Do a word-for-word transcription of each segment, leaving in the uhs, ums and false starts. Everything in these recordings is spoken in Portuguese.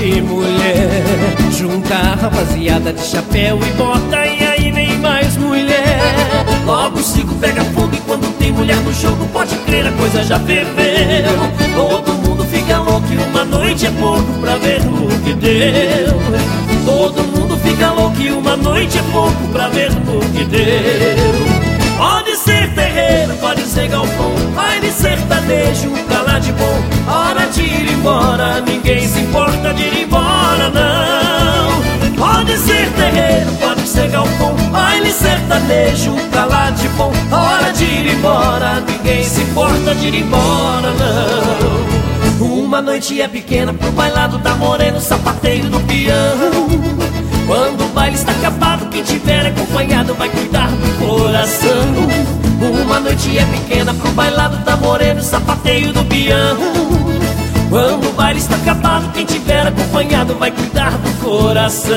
de mulher. Junta a rapaziada de chapéu e bota, e aí vem mais mulher. Logo o circo pega fogo e quando tem mulher no jogo, pode crer, a coisa já ferveu. Todo mundo fica louco e uma noite é pouco pra ver no que deu. Todo mundo fica louco e uma noite é pouco pra ver no que deu. Pode ser terreiro, pode ser galpão, baile sertanejo, pra lá de bom. Hora de ir embora, ninguém se importa de ir embora, não. Pode ser terreiro, pode ser galpão, baile sertanejo, pra lá de bom. Hora de ir embora, ninguém se importa de ir embora, não. Uma noite é pequena pro bailado da morena, o sapateio do peão. Quando o baile está acabado, quem tiver acompanhado vai cuidar do coração. Uma noite é pequena pro bailado da morena, o sapateio do peão. Quando o baile está acabado, quem tiver acompanhado vai cuidar do coração.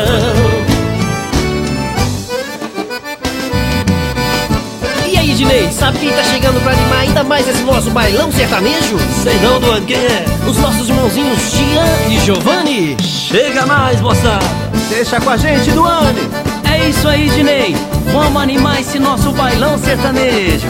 E aí, Dinei, sabe quem tá chegando pra animar ainda mais esse nosso bailão sertanejo? Sei não, Duane, quem é? Os nossos irmãozinhos Gian e Giovanni. Chega mais, moçada! Deixa com a gente, Duane! É isso aí, Dinei, vamos animar esse nosso bailão sertanejo.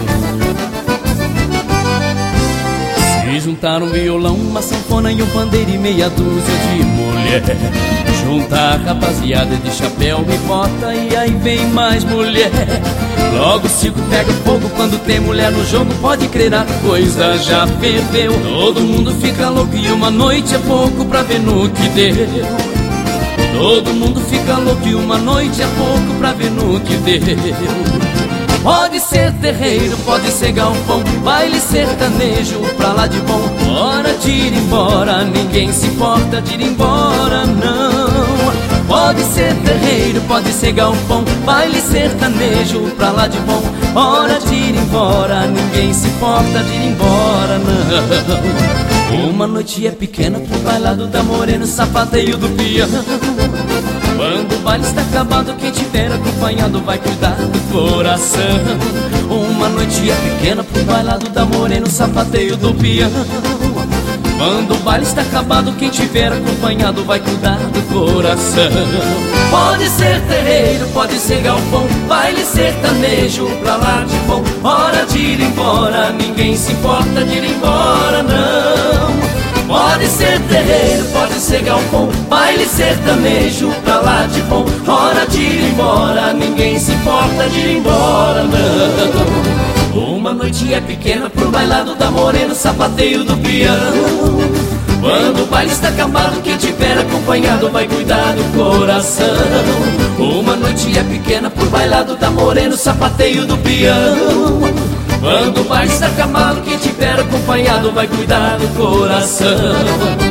Se juntar um violão, uma sanfona e um pandeiro e meia dúzia de mulher. Junta a rapaziada de chapéu e bota, e aí vem mais mulher. Logo o circo pega fogo quando tem mulher no jogo, pode crer, a coisa já ferveu. Todo mundo fica louco e uma noite é pouco pra ver no que deu. Todo mundo fica louco e uma noite é pouco pra ver no que deu. Pode ser terreiro, pode ser galpão, baile sertanejo, pra lá de bom. Hora de ir embora, ninguém se importa de ir embora, não. Pode ser terreiro, pode ser galpão, baile sertanejo, pra lá de bom. Hora de ir embora, ninguém se importa de ir embora, não. Uma noite é pequena pro bailado da morena, sapateio do peão. Quando o baile está acabado, quem tiver acompanhado vai cuidar do coração. Uma noite é pequena pro bailado da morena, sapateio do peão. Quando o baile está acabado, quem tiver acompanhado vai cuidar do coração. Pode ser terreiro, pode ser galpão, baile sertanejo, pra lá de bom. Hora de ir embora, ninguém se importa de ir embora, não. Pode ser terreiro, pode ser galpão, baile sertanejo, pra lá de bom. Hora de ir embora, ninguém se importa de ir embora, não. Uma noite é pequena pro bailado da morena, sapateio do peão. Quando o baile está acabado, quem tiver acompanhado vai cuidar do coração. Uma noite é pequena pro bailado da morena, sapateio do peão. Quando o baile está acabado, quem tiver acompanhado vai cuidar do coração.